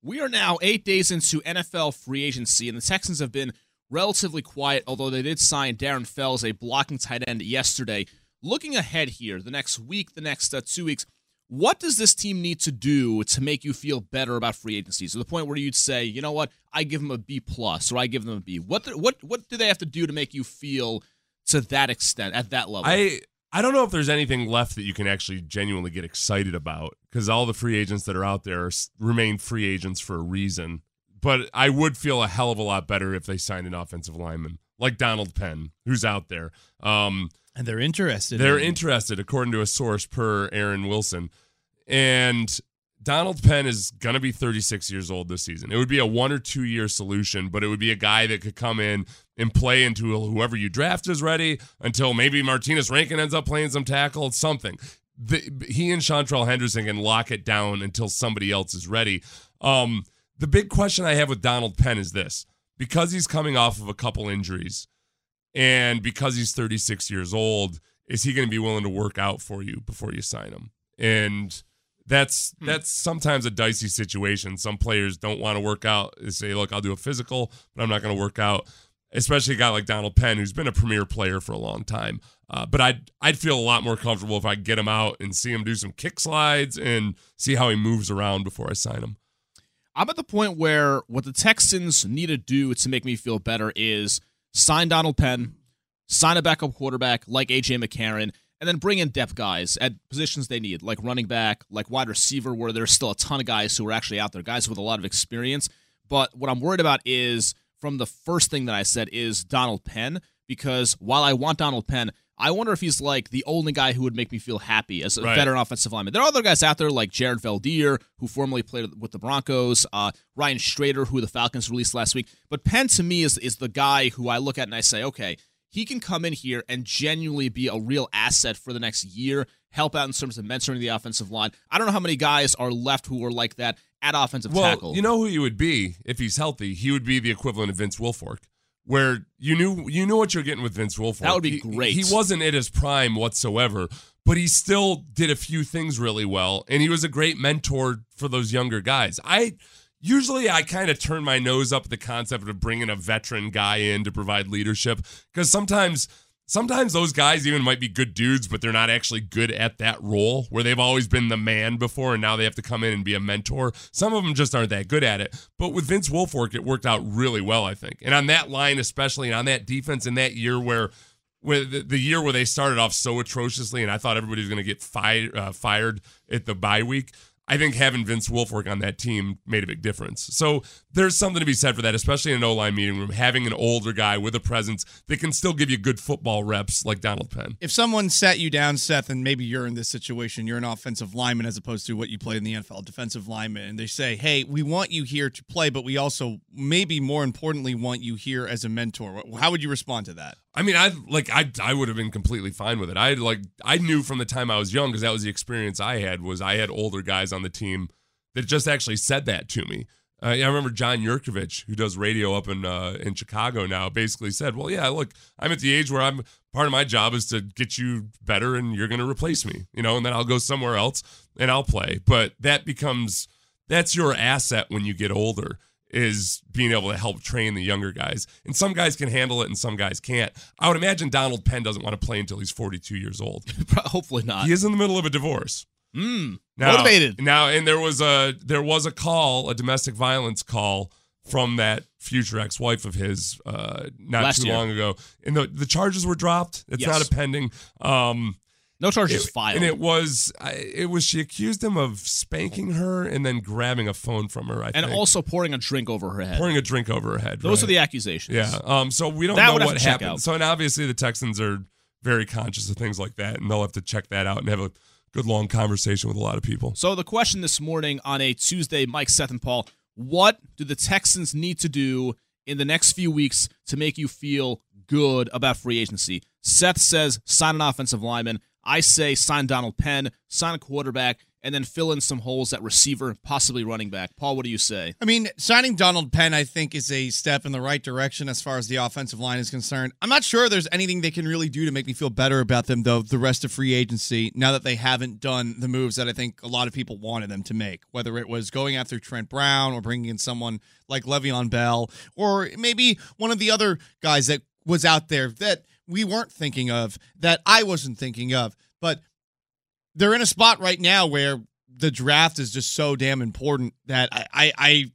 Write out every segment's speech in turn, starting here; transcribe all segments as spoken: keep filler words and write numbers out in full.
We are now eight days into N F L free agency, and the Texans have been relatively quiet, although they did sign Darren Fells, a blocking tight end, yesterday. Looking ahead here, the next week, the next uh, two weeks, what does this team need to do to make you feel better about free agency? To the point where you'd say, you know what, I give them a B plus, or I give them a B. What the, what what do they have to do to make you feel to that extent, at that level? I I don't know if there's anything left that you can actually genuinely get excited about, because all the free agents that are out there remain free agents for a reason. But I would feel a hell of a lot better if they signed an offensive lineman like Donald Penn, who's out there. Um, and they're interested. They're in interested, according to a source per Aaron Wilson. And Donald Penn is going to be thirty-six years old this season. It would be a one or two year solution, but it would be a guy that could come in and play until whoever you draft is ready, until maybe Martinez Rankin ends up playing some tackle, something. The, he and Chantrell Henderson can lock it down until somebody else is ready. Um, the big question I have with Donald Penn is this. Because he's coming off of a couple injuries and because he's thirty-six years old, is he going to be willing to work out for you before you sign him? And that's hmm. that's sometimes a dicey situation. Some players don't want to work out. They say, look, I'll do a physical, but I'm not going to work out. Especially a guy like Donald Penn, who's been a premier player for a long time. Uh, but I'd, I'd feel a lot more comfortable if I get him out and see him do some kick slides and see how he moves around before I sign him. I'm at the point where what the Texans need to do to make me feel better is sign Donald Penn, sign a backup quarterback like A J McCarron, and then bring in depth guys at positions they need, like running back, like wide receiver, where there's still a ton of guys who are actually out there, guys with a lot of experience. But what I'm worried about is, from the first thing that I said, is Donald Penn, because while I want Donald Penn, I wonder if he's like the only guy who would make me feel happy as a right. veteran offensive lineman. There are other guys out there like Jared Valdir, who formerly played with the Broncos, uh, Ryan Strader, who the Falcons released last week. But Penn, to me, is is the guy who I look at and I say, okay, he can come in here and genuinely be a real asset for the next year, help out in terms of mentoring the offensive line. I don't know how many guys are left who are like that at offensive well, tackle. You know who he would be if he's healthy? He would be the equivalent of Vince Wilfork, where you knew you knew what you're getting with Vince Wilfork. That would be he, great. He wasn't at his prime whatsoever, but he still did a few things really well, and he was a great mentor for those younger guys. I usually I kind of turn my nose up at the concept of bringing a veteran guy in to provide leadership, because sometimes sometimes those guys even might be good dudes, but they're not actually good at that role, where they've always been the man before and now they have to come in and be a mentor. Some of them just aren't that good at it. But with Vince Wilfork, it worked out really well, I think. And on that line especially, and on that defense in that year where with the, the year where they started off so atrociously and I thought everybody was going to get fired, uh, fired at the bye week, I think having Vince Wilfork on that team made a big difference. So there's something to be said for that, especially in an O-line meeting room, having an older guy with a presence that can still give you good football reps like Donald Penn. If someone sat you down, Seth, and maybe you're in this situation, you're an offensive lineman as opposed to what you played in the N F L, defensive lineman, and they say, hey, we want you here to play, but we also, maybe more importantly, want you here as a mentor. How would you respond to that? I mean, I like I I would have been completely fine with it. I like I knew from the time I was young, because that was the experience I had, was I had older guys on the team that just actually said that to me. Uh, I remember John Yurkovich, who does radio up in uh, in Chicago now, basically said, well, yeah, look, I'm at the age where I'm part of my job is to get you better and you're going to replace me, you know, and then I'll go somewhere else and I'll play. But that becomes, that's your asset when you get older, is being able to help train the younger guys. And some guys can handle it and some guys can't. I would imagine Donald Penn doesn't want to play until he's forty-two years old. Hopefully not. He is in the middle of a divorce. Mm, now, motivated. Now, and there was a there was a call, a domestic violence call from that future ex-wife of his uh, not Last too year. long ago. And the, the charges were dropped. It's Yes. not a pending. Um, No charges it, filed. And it was, it was, she accused him of spanking her and then grabbing a phone from her, I and think. also pouring a drink over her head. Pouring a drink over her head. Those right. are the accusations. Yeah. Um. So we don't That know would have what to check happened. out. So and obviously the Texans are very conscious of things like that, and they'll have to check that out and have a good long conversation with a lot of people. So the question this morning on a Tuesday, Mike, Seth, and Paul, what do the Texans need to do in the next few weeks to make you feel good about free agency? Seth says sign an offensive lineman. I say sign Donald Penn, sign a quarterback, and then fill in some holes at receiver, possibly running back. Paul, what do you say? I mean, signing Donald Penn, I think, is a step in the right direction as far as the offensive line is concerned. I'm not sure there's anything they can really do to make me feel better about them, though, the rest of free agency, now that they haven't done the moves that I think a lot of people wanted them to make, whether it was going after Trent Brown or bringing in someone like Le'Veon Bell, or maybe one of the other guys that was out there that we weren't thinking of, that I wasn't thinking of. But they're in a spot right now where the draft is just so damn important that I, I, I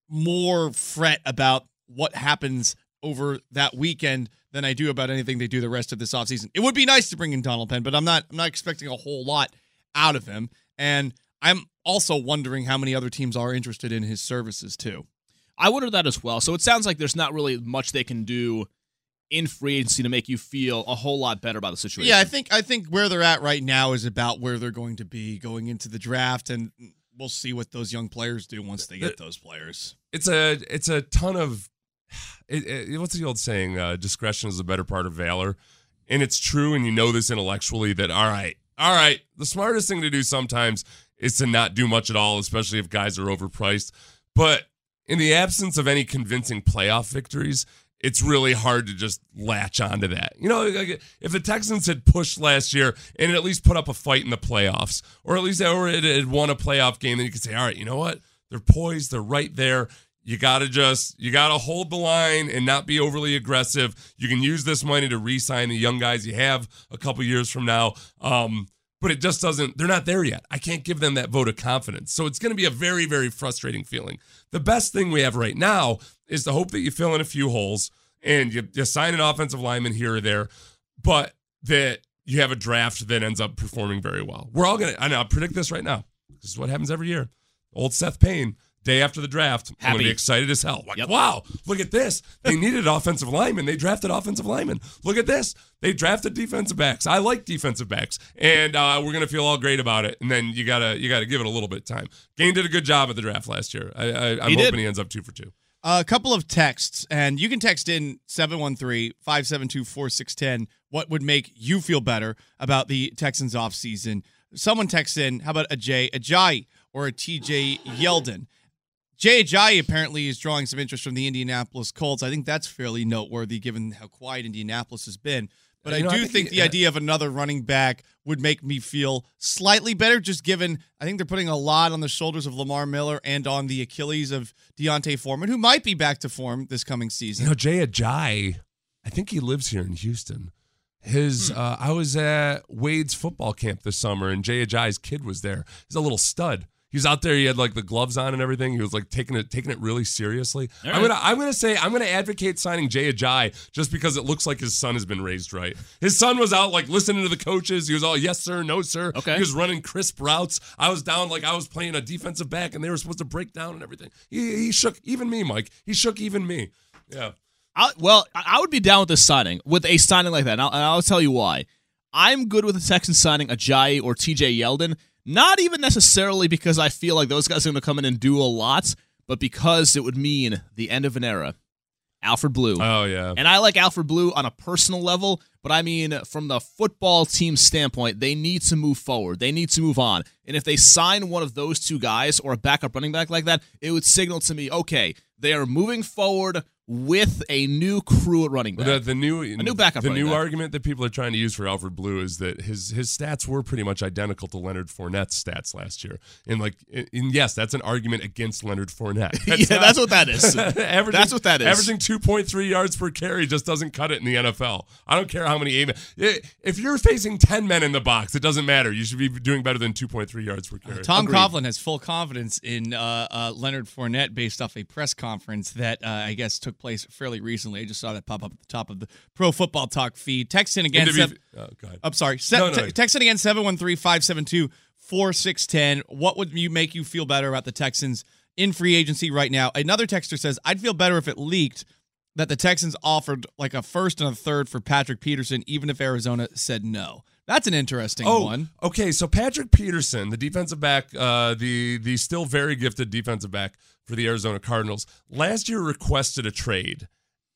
more fret about what happens over that weekend than I do about anything they do the rest of this offseason. It would be nice to bring in Donald Penn, but I'm not I'm not expecting a whole lot out of him. And I'm also wondering how many other teams are interested in his services too. I wonder that as well. So it sounds like there's not really much they can do in free agency to make you feel a whole lot better about the situation. Yeah, I think I think where they're at right now is about where they're going to be going into the draft, and we'll see what those young players do once they get those players. It's a it's a ton of it, it, what's the old saying? Uh, discretion is the better part of valor, and it's true. And you know this intellectually that all right, all right. The smartest thing to do sometimes is to not do much at all, especially if guys are overpriced. But in the absence of any convincing playoff victories, it's really hard to just latch onto that. You know, like if the Texans had pushed last year and at least put up a fight in the playoffs, or at least they had won a playoff game, then you could say, all right, you know what? They're poised. They're right there. You got to just, you got to hold the line and not be overly aggressive. You can use this money to re-sign the young guys you have a couple years from now. Um, but it just doesn't, they're not there yet. I can't give them that vote of confidence. So it's going to be a very, very frustrating feeling. The best thing we have right now is to hope that you fill in a few holes and you, you sign an offensive lineman here or there, but that you have a draft that ends up performing very well. We're all going to, I know, I'll predict this right now. This is what happens every year. Old Seth Payne, day after the draft, I'm going to be excited as hell. Like, yep. Wow, look at this. They needed offensive linemen. They drafted offensive linemen. Look at this. They drafted defensive backs. I like defensive backs, and uh, we're going to feel all great about it. And then you got to you got to give it a little bit of time. Gain did a good job at the draft last year. I, I, I'm he hoping did. he ends up two for two. A couple of texts, and you can text in seven one three, five seven two, four six one zero what would make you feel better about the Texans offseason. Someone texts in, how about a Jay Ajayi or a T J Yeldon? Jay Ajayi apparently is drawing some interest from the Indianapolis Colts. I think that's fairly noteworthy given how quiet Indianapolis has been. But you I know, do I think, think the yeah. idea of another running back would make me feel slightly better, just given I think they're putting a lot on the shoulders of Lamar Miller and on the Achilles of Deontay Foreman, who might be back to form this coming season. You know, Jay Ajayi, I think he lives here in Houston. His, hmm. uh, I was at Wade's football camp this summer, and Jay Ajayi's kid was there. He's a little stud. He was out there. He had like the gloves on and everything. He was like taking it, taking it really seriously. Right. I'm gonna, I'm gonna say, I'm gonna advocate signing Jay Ajayi just because it looks like his son has been raised right. His son was out like listening to the coaches. He was all yes sir, no sir. Okay. He was running crisp routes. I was down like I was playing a defensive back, and they were supposed to break down and everything. He, he shook even me, Mike. He shook even me. Yeah. I, well, I would be down with this signing, with a signing like that, and I'll, and I'll tell you why. I'm good with the Texans signing Ajayi or T J Yeldon. Not even necessarily because I feel like those guys are going to come in and do a lot, but because it would mean the end of an era. Alfred Blue. Oh, yeah. And I like Alfred Blue on a personal level, but I mean, from the football team standpoint, they need to move forward. They need to move on. And if they sign one of those two guys or a backup running back like that, it would signal to me, okay, they are moving forward with a new crew at running back. The, the new, a new backup The running new back. argument that people are trying to use for Alfred Blue is that his his stats were pretty much identical to Leonard Fournette's stats last year. And like, and yes, that's an argument against Leonard Fournette. That's yeah, not, that's what that is. That's what that is. Averaging two point three yards per carry just doesn't cut it in the N F L. I don't care how many eight men. If you're facing ten men in the box, it doesn't matter. You should be doing better than two point three yards per carry. Uh, Tom Agreed. Coughlin has full confidence in uh, uh, Leonard Fournette based off a press conference that uh, I guess took place fairly recently. I just saw that pop up at the top of the Pro Football Talk feed. Text in again. Seven, oh, go ahead. I'm sorry. Se- no, no. T- text in again, seven one three, five seven two, four six one zero. What would you make you feel better about the Texans in free agency right now? Another texter says, I'd feel better if it leaked that the Texans offered like a first and a third for Patrick Peterson, even if Arizona said no. That's an interesting oh, one. Okay, so Patrick Peterson, the defensive back, uh, the the still very gifted defensive back for the Arizona Cardinals, last year requested a trade.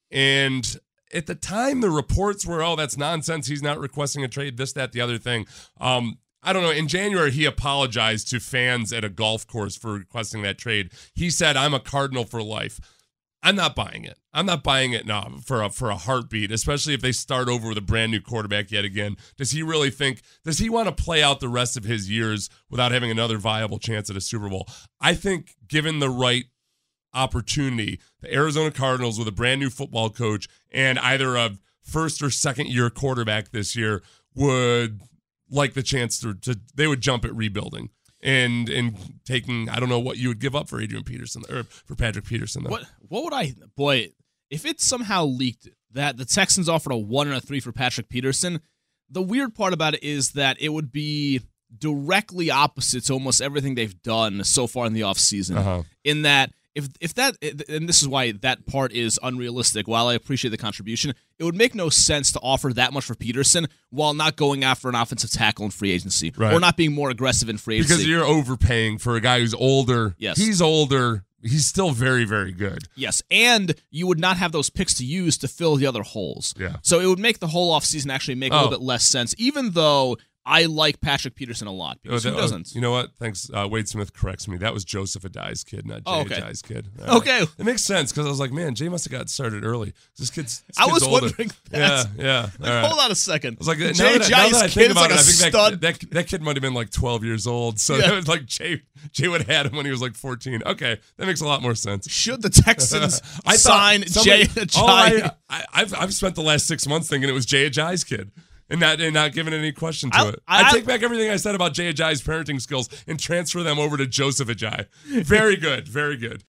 And at the time, the reports were, oh, that's nonsense. He's not requesting a trade, this, that, the other thing. Um, I don't know. In January, he apologized to fans at a golf course for requesting that trade. He said, I'm a Cardinal for life. I'm not buying it. I'm not buying it now for a, for a heartbeat, especially if they start over with a brand new quarterback yet again. Does he really think, does he want to play out the rest of his years without having another viable chance at a Super Bowl? I think given the right opportunity, the Arizona Cardinals with a brand new football coach and either a first or second year quarterback this year would like the chance to, to they would jump at rebuilding and and taking, I don't know what you would give up for Adrian Peterson or for Patrick Peterson though. What what would I boy if it somehow leaked that the Texans offered a one and a three for Patrick Peterson, the weird part about it is that it would be directly opposite to almost everything they've done so far in the offseason. Uh-huh. In that If if that, and this is why that part is unrealistic, while I appreciate the contribution, it would make no sense to offer that much for Peterson while not going after an offensive tackle in free agency, right, or not being more aggressive in free agency. Because you're overpaying for a guy who's older. Yes. He's older. He's still very, very good. Yes, and you would not have those picks to use to fill the other holes. Yeah. So it would make the whole offseason actually make a oh. little bit less sense, even though I like Patrick Peterson a lot. Because oh, who that, doesn't? Oh, you know what? Thanks. Uh, Wade Smith corrects me. That was Joseph Adai's kid, not Jay oh, okay. Adai's kid. All okay. Right. It makes sense because I was like, man, Jay must have got started early. This kid's, this I kid's was older. wondering that. Yeah, yeah. Like, right. hold on a second. I was like, Jay now that, now that I Ajayi's think kid is about like it, a I think stud. that, that, that kid might have been like twelve years old. So Yeah. that was like Jay, Jay would have had him when he was like fourteen. Okay, that makes a lot more sense. Should the Texans I sign somebody, Jay Ajayi? Oh, I, I, I've, I've spent the last six months thinking it was Jay Ajayi's kid. And not, and not giving any question to I, it. I, I take back everything I said about Jay Ajayi's parenting skills and transfer them over to Joseph Ajayi. Very good, very good.